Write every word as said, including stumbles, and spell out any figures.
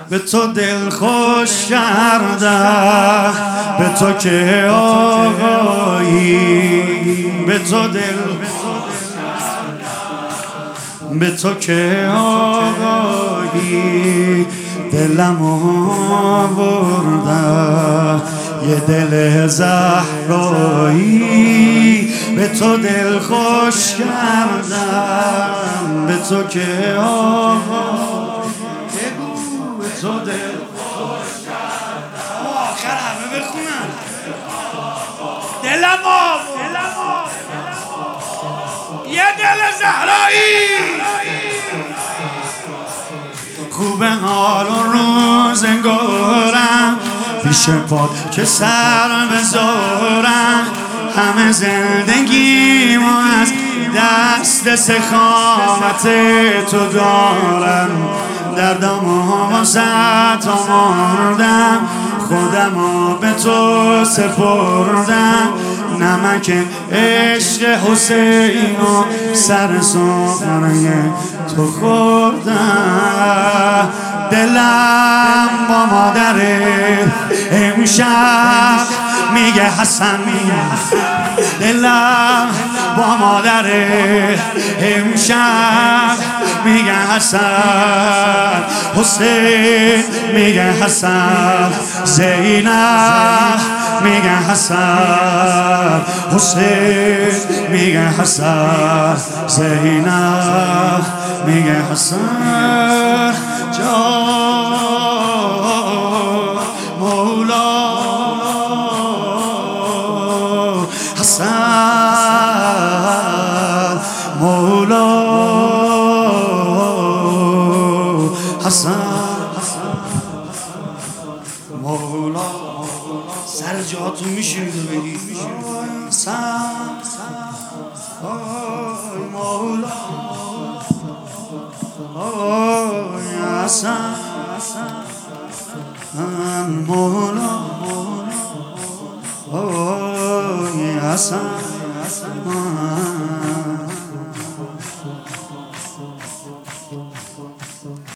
به تو دل خوش کردم، به تو که آقایی، به تو دل به تو که آقایی دلم آوردم، یه دل زهرایی به تو دل خوش کردم، به تو که آقایی به تو دل خوش کردم. آخر همه بخونن دلم آوردم یه دل زهرایی، خوب حال و روزگارم پیش پات که سر بذارم، همه زندگیمو از دست سخاوت تو دارم، دردم و واسط آوردم، خودمو به تو سپردم، نمک عشق حسین و سر سفره تو خوردم. دلم با مادره امشب میگه حسن، دلم با مادره امشب میگه حسن، حسین میگه حسن، زینب میگه حسن، حسین میگه حسن، زینب میگه حسن. جان مولا حسن، مولا حسن، مولا. سر جاتون میشینید و بگید حسن، مولا حسن، مولا حسن.